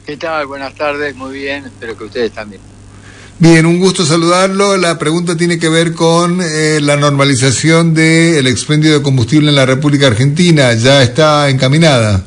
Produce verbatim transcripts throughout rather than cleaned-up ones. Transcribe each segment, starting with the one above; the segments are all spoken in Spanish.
¿Qué tal? Buenas tardes, muy bien, espero que ustedes también. Bien, un gusto saludarlo. La pregunta tiene que ver con eh, la normalización del expendio de combustible en la República Argentina. ¿Ya está encaminada?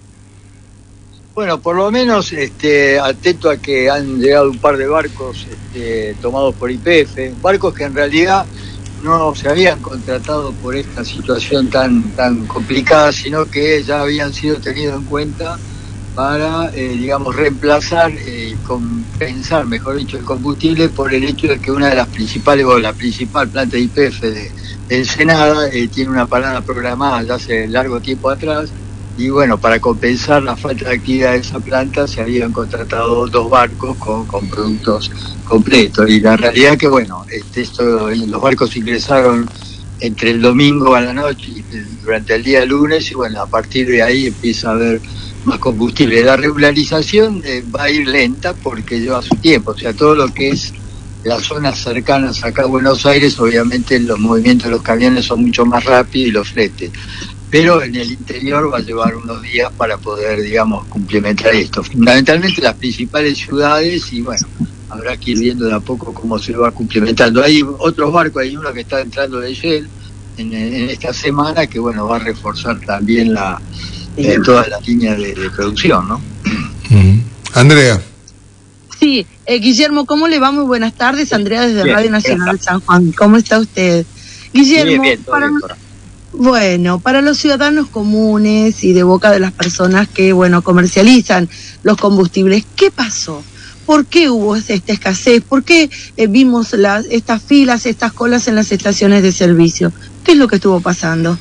Bueno, por lo menos este, atento a que han llegado un par de barcos este, tomados por Y P F, barcos que en realidad no se habían contratado por esta situación tan, tan complicada, sino que ya habían sido tenidos en cuenta para, eh, digamos, reemplazar y eh, compensar, mejor dicho, el combustible por el hecho de que una de las principales, o la principal planta de Y P F de, de Ensenada eh, tiene una parada programada ya hace largo tiempo atrás, y bueno, para compensar la falta de actividad de esa planta se habían contratado dos barcos con, con productos completos, y la realidad es que bueno, este, esto, los barcos ingresaron entre el domingo a la noche y durante el día lunes, y bueno, a partir de ahí empieza a haber más combustible. La regularización eh, va a ir lenta porque lleva su tiempo, o sea, todo lo que es las zonas cercanas acá a Buenos Aires, obviamente los movimientos de los camiones son mucho más rápidos y los fletes, pero en el interior va a llevar unos días para poder, digamos, complementar esto. Fundamentalmente las principales ciudades, y bueno, habrá que ir viendo de a poco cómo se va complementando. Hay otros barcos, hay uno que está entrando de Shell en, en esta semana, que bueno, va a reforzar también la eh, toda la línea de, de producción, ¿no? Mm. Andrea. Sí, eh, Guillermo, ¿cómo le va? Muy buenas tardes, Andrea desde Bien, Radio Nacional bien. San Juan. ¿Cómo está usted? Guillermo, Bien, bien, todo para, bien, por ahí. bueno, para los ciudadanos comunes y de boca de las personas que, bueno, comercializan los combustibles, ¿qué pasó? ¿Por qué hubo esta escasez? ¿Por qué eh, vimos las, estas filas, estas colas en las estaciones de servicio? ¿Qué es lo que estuvo pasando?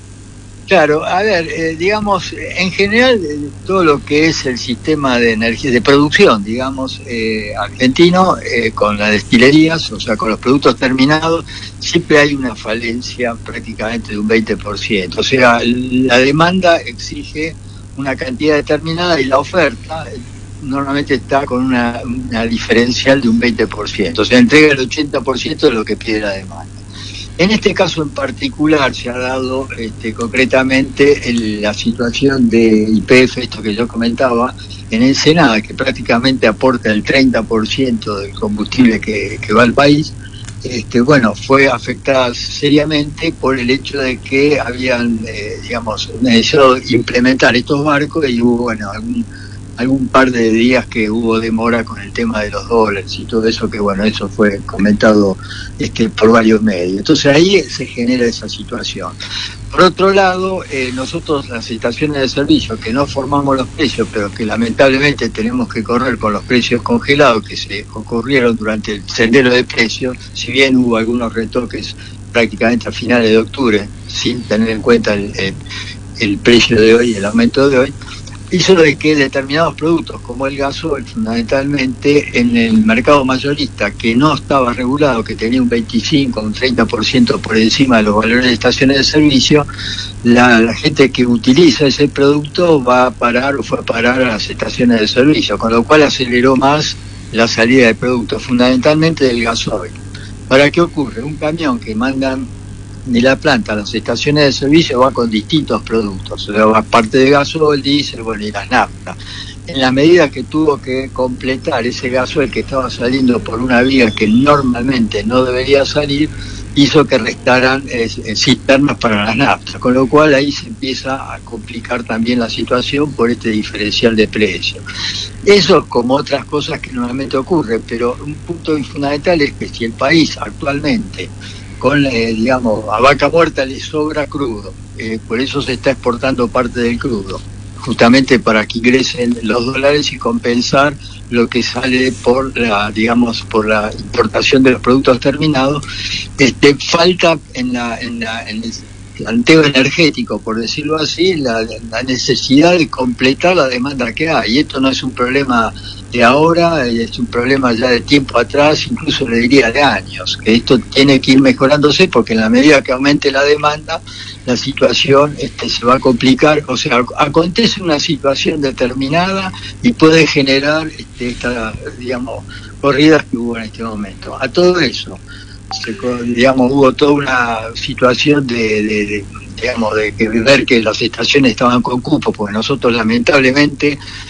Claro, a ver, eh, digamos, en general, eh, todo lo que es el sistema de energía, de producción, digamos, eh, argentino, eh, con las destilerías, o sea, con los productos terminados, siempre hay una falencia prácticamente de un veinte por ciento. O sea, la demanda exige una cantidad determinada y la oferta eh, normalmente está con una, una diferencial de un veinte por ciento. O sea, entrega el ochenta por ciento de lo que pide la demanda. En este caso en particular se ha dado este, concretamente el, la situación de Y P F, esto que yo comentaba, en Ensenada, que prácticamente aporta el treinta por ciento del combustible que, que va al país. Este, bueno, fue afectada seriamente por el hecho de que habían, eh, digamos, necesitado implementar estos barcos y hubo, bueno, algún, algún par de días que hubo demora con el tema de los dólares y todo eso, que bueno, eso fue comentado este, por varios medios. Entonces ahí se genera esa situación. Por otro lado, eh, nosotros las estaciones de servicio, que no formamos los precios, pero que lamentablemente tenemos que correr con los precios congelados que se ocurrieron durante el sendero de precios, si bien hubo algunos retoques prácticamente a finales de octubre, sin tener en cuenta el, el, el precio de hoy, el aumento de hoy, hizo de que determinados productos como el gasoil, fundamentalmente en el mercado mayorista, que no estaba regulado, que tenía un veinticinco, un treinta por ciento por encima de los valores de estaciones de servicio, la, la gente que utiliza ese producto va a parar o fue a parar a las estaciones de servicio, con lo cual aceleró más la salida de productos, fundamentalmente del gasoil. ¿Para qué ocurre? Un camión que mandan de la planta a las estaciones de servicio va con distintos productos, o sea, va parte de gasoil, diésel, bueno, y las naftas. En la medida que tuvo que completar ese gasoil que estaba saliendo por una vía que normalmente no debería salir, hizo que restaran eh, cisternas para las naftas, con lo cual ahí se empieza a complicar también la situación por este diferencial de precio. Eso como otras cosas que normalmente ocurren, pero un punto fundamental es que si el país actualmente con, eh, digamos, a vaca muerta le sobra crudo, eh, por eso se está exportando parte del crudo, justamente para que ingresen los dólares y compensar lo que sale por la, digamos, por la importación de los productos terminados. Este, falta en la, en la, en el planteo energético, por decirlo así, la, la necesidad de completar la demanda que hay, y esto no es un problema de ahora, es un problema ya de tiempo atrás, incluso le diría de años, que esto tiene que ir mejorándose porque en la medida que aumente la demanda, la situación este, se va a complicar, o sea, acontece una situación determinada y puede generar este, esta, digamos, corridas que hubo en este momento. A todo eso, se, digamos, hubo toda una situación de, de, de digamos, de que ver que las estaciones estaban con cupo, porque nosotros lamentablemente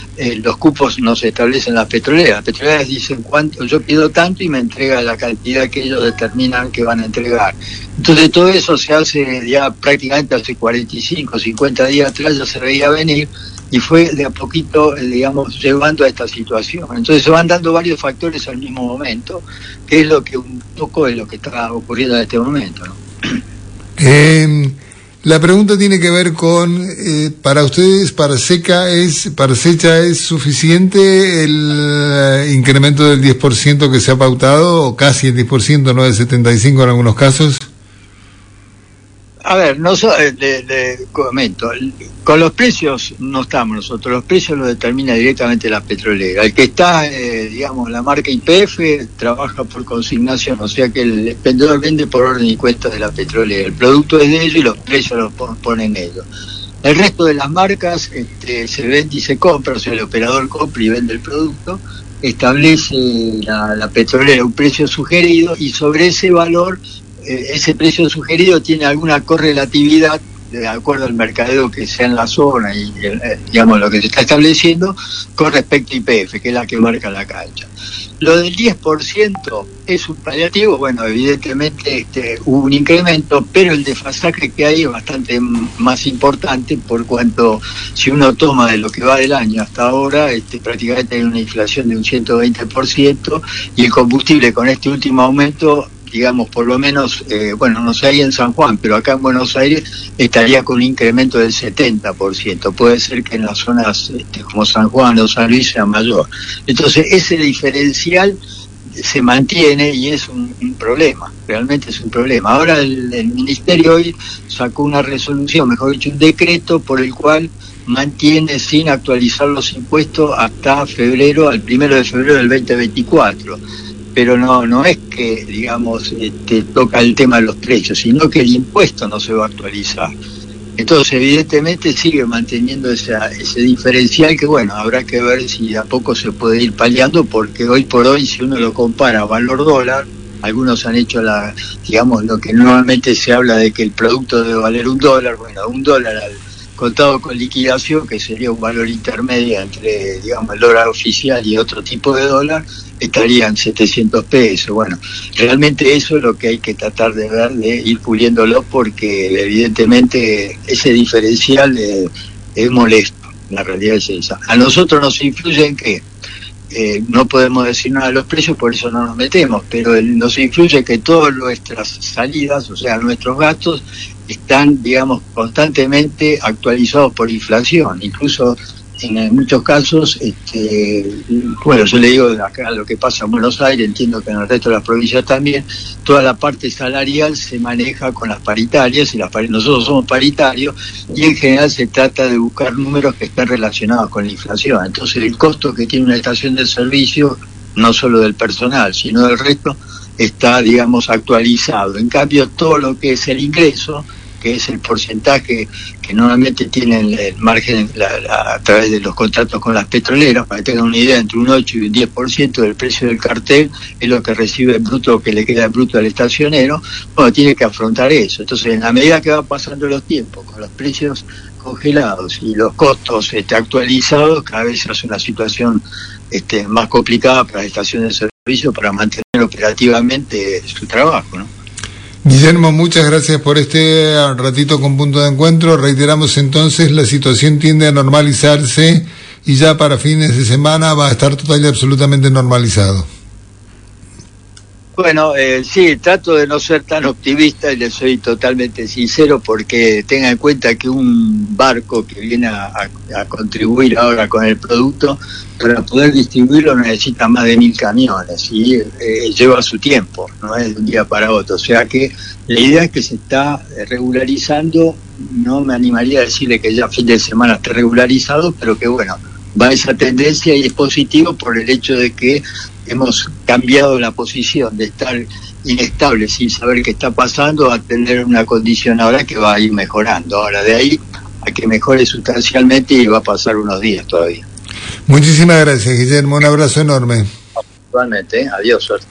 eh, los cupos no se establecen en las petroleras. Las petroleras dicen cuánto, yo pido tanto y me entrega la cantidad que ellos determinan que van a entregar. Entonces todo eso se hace ya prácticamente hace cuarenta y cinco, cincuenta días atrás, ya se veía venir, y fue de a poquito, digamos, llevando a esta situación. Entonces se van dando varios factores al mismo momento, que es lo que un poco es lo que está ocurriendo en este momento, ¿no? Eh, la pregunta tiene que ver con, eh, para ustedes, para Seca es, para Secha es suficiente el uh, incremento del diez por ciento que se ha pautado, o casi el diez por ciento, no del setenta y cinco por ciento en algunos casos. A ver, no so, eh, le, le comento, con los precios no estamos nosotros, los precios los determina directamente la petrolera. El que está, eh, digamos, la marca Y P F trabaja por consignación, o sea que el vendedor vende por orden y cuenta de la petrolera. El producto es de ellos y los precios los pon, ponen ellos. El resto de las marcas este, se vende y se compra, o sea, el operador compra y vende el producto, establece la, la petrolera un precio sugerido y sobre ese valor, ese precio sugerido tiene alguna correlatividad de acuerdo al mercadeo que sea en la zona y digamos lo que se está estableciendo con respecto a Y P F, que es la que marca la cancha. Lo del diez por ciento es un paliativo, bueno, evidentemente este, hubo un incremento, pero el desfasaje que hay es bastante más importante, por cuanto si uno toma de lo que va del año hasta ahora, este, prácticamente hay una inflación de un ciento veinte por ciento y el combustible con este último aumento, digamos, por lo menos, eh, bueno, no sé ahí en San Juan, pero acá en Buenos Aires estaría con un incremento del setenta por ciento. Puede ser que en las zonas este, como San Juan o San Luis sea mayor. Entonces, ese diferencial se mantiene y es un, un problema, realmente es un problema. Ahora el, el Ministerio hoy sacó una resolución, mejor dicho, un decreto por el cual mantiene sin actualizar los impuestos hasta febrero, al primero de febrero del veinte veinticuatro. Pero no no es que, digamos, este, toca el tema de los precios, sino que el impuesto no se va a actualizar. Entonces, evidentemente, sigue manteniendo esa, ese diferencial que, bueno, habrá que ver si a poco se puede ir paliando, porque hoy por hoy, si uno lo compara valor dólar, algunos han hecho, la digamos, lo que normalmente se habla de que el producto debe valer un dólar, bueno, un dólar al contado con liquidación, que sería un valor intermedio entre, digamos, el dólar oficial y otro tipo de dólar, estarían setecientos pesos. Bueno, realmente eso es lo que hay que tratar de ver, de ir puliéndolo, porque evidentemente ese diferencial eh, es molesto, la realidad es esa. A nosotros nos influye en qué, eh, no podemos decir nada de los precios, por eso no nos metemos, pero el, nos influye que todas nuestras salidas, o sea, nuestros gastos, están, digamos, constantemente actualizados por inflación. Incluso en muchos casos, este, bueno, yo le digo acá lo que pasa en Buenos Aires, entiendo que en el resto de las provincias también, toda la parte salarial se maneja con las paritarias, y las pari- nosotros somos paritarios, y en general se trata de buscar números que estén relacionados con la inflación. Entonces el costo que tiene una estación de servicio, no solo del personal, sino del resto, está, digamos, actualizado. En cambio, todo lo que es el ingreso, que es el porcentaje que normalmente tienen el margen la, la, a través de los contratos con las petroleras, para que tengan una idea, entre un ocho y un diez por ciento del precio del cartel es lo que recibe el bruto, que le queda el bruto al estacionero. Bueno, tiene que afrontar eso. Entonces, en la medida que van pasando los tiempos, con los precios congelados y los costos este, actualizados, cada vez se hace una situación este, más complicada para las estaciones de servicio para mantener operativamente su trabajo, ¿no? Guillermo, muchas gracias por este ratito con Punto de Encuentro. Reiteramos entonces, la situación tiende a normalizarse y ya para fines de semana va a estar total y absolutamente normalizado. Bueno, eh, sí, trato de no ser tan optimista y le soy totalmente sincero, porque tenga en cuenta que un barco que viene a, a, a contribuir ahora con el producto, para poder distribuirlo necesita más de mil camiones y eh, lleva su tiempo, no es de un día para otro. O sea que la idea es que se está regularizando, no me animaría a decirle que ya fin de semana esté regularizado, pero que bueno, va esa tendencia y es positivo por el hecho de que hemos cambiado la posición de estar inestable sin saber qué está pasando a tener una condición ahora que va a ir mejorando. Ahora de ahí a que mejore sustancialmente y va a pasar unos días todavía. Muchísimas gracias, Guillermo, un abrazo enorme. Igualmente, ¿eh? Adiós, suerte.